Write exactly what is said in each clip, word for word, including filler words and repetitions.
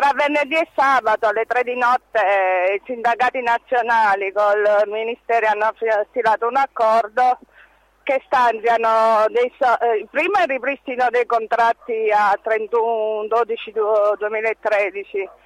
tra venerdì e sabato alle tre di notte eh, i sindacati nazionali col Ministero hanno stilato un accordo che stanziano dei so- eh, prima il ripristino dei contratti a trentuno dodici duemilatredici e,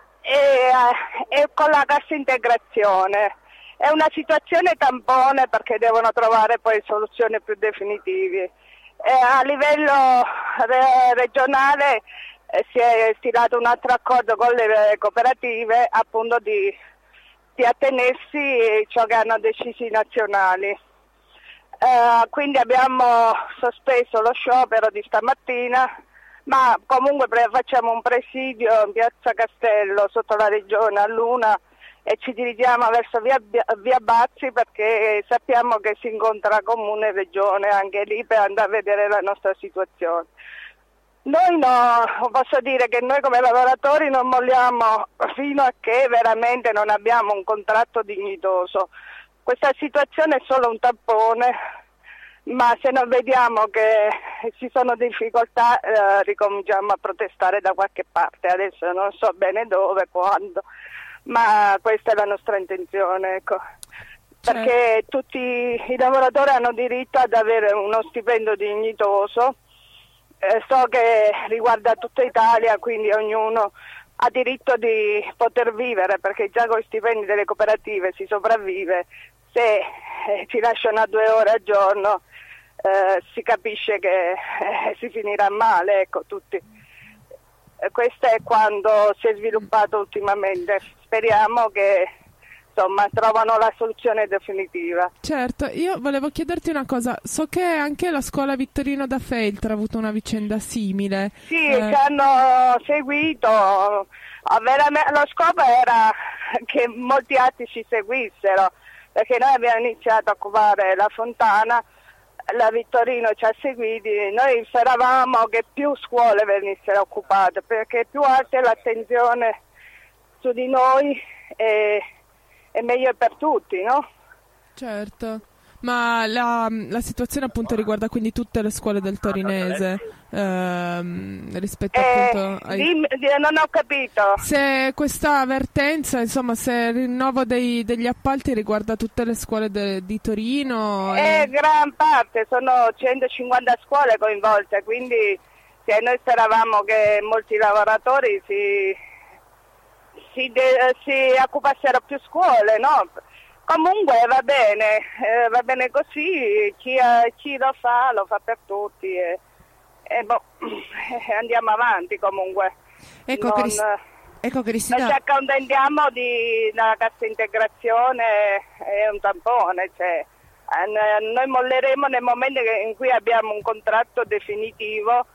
eh, e con la cassa integrazione. È una situazione tampone perché devono trovare poi soluzioni più definitive. Eh, a livello re- regionale eh, si è stilato un altro accordo con le cooperative appunto di, di attenersi a ciò che hanno deciso i nazionali. Uh, quindi abbiamo sospeso lo sciopero di stamattina, ma comunque pre- facciamo un presidio in piazza Castello sotto la regione a Luna e ci dirigiamo verso via, via Bazzi perché sappiamo che si incontra comune e regione anche lì per andare a vedere la nostra situazione. Noi no, posso dire che noi come lavoratori non molliamo fino a che veramente non abbiamo un contratto dignitoso. Questa situazione è solo un tampone, ma se non vediamo che ci sono difficoltà eh, ricominciamo a protestare da qualche parte. Adesso non so bene dove, quando, ma questa è la nostra intenzione, ecco. Perché tutti i lavoratori hanno diritto ad avere uno stipendio dignitoso. Eh, so che riguarda tutta Italia, quindi ognuno ha diritto di poter vivere, perché già con i stipendi delle cooperative si sopravvive. Se eh, ci lasciano a due ore al giorno eh, si capisce che eh, si finirà male, ecco, tutti. Eh, questo è quando si è sviluppato ultimamente. Speriamo che insomma trovano la soluzione definitiva. Certo, io volevo chiederti una cosa, so che anche la scuola Vittorino da Feltre ha avuto una vicenda simile. Sì, eh... ci hanno seguito, veramente, lo scopo era che molti altri ci seguissero, perché noi abbiamo iniziato a occupare la Fontana, la Vittorino ci ha seguiti, noi speravamo che più scuole venissero occupate, perché più alta è l'attenzione su di noi e è meglio per tutti, no? Certo, ma la, la situazione appunto riguarda quindi tutte le scuole del torinese, ehm, rispetto eh, appunto ai... dimmi, non ho capito. Se questa vertenza, insomma, se il rinnovo dei, degli appalti riguarda tutte le scuole de, di Torino... Eh, e... gran parte, sono centocinquanta scuole coinvolte, quindi se noi speravamo che molti lavoratori si... Si, de- si occupassero più scuole, no? Comunque va bene, eh, va bene così, chi, eh, chi lo fa lo fa per tutti e, e boh, andiamo avanti comunque. Ecco, non, Cris- ecco Cristina. Noi ci accontentiamo di la cassa integrazione, è un tampone, cioè, eh, noi molleremo nel momento in cui abbiamo un contratto definitivo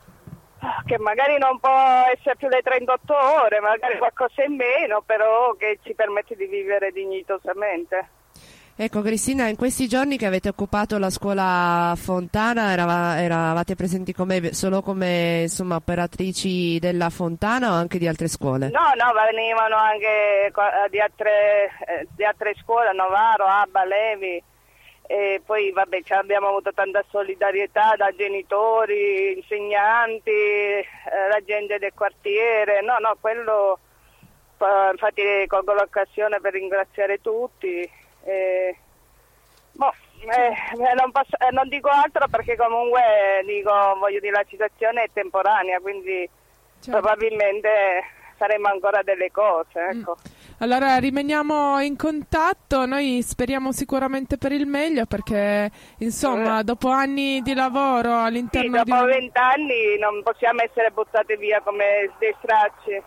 che magari non può essere più le trentotto ore, magari qualcosa in meno, però che ci permette di vivere dignitosamente. Ecco Cristina, in questi giorni che avete occupato la scuola Fontana erava, eravate presenti come, solo come insomma, operatrici della Fontana o anche di altre scuole? No, no, venivano anche di altre, di altre scuole, Novaro, Abba, Levi. E poi vabbè abbiamo avuto tanta solidarietà da genitori, insegnanti, eh, la gente del quartiere, no no quello eh, infatti colgo l'occasione per ringraziare tutti, eh, boh, eh, non, posso, eh, non dico altro perché comunque dico, voglio dire, la situazione è temporanea, quindi certo. Probabilmente faremo ancora delle cose, ecco. Mm. Allora rimaniamo in contatto, noi speriamo sicuramente per il meglio perché insomma dopo anni di lavoro all'interno sì, di... dopo vent'anni non possiamo essere buttate via come dei stracci.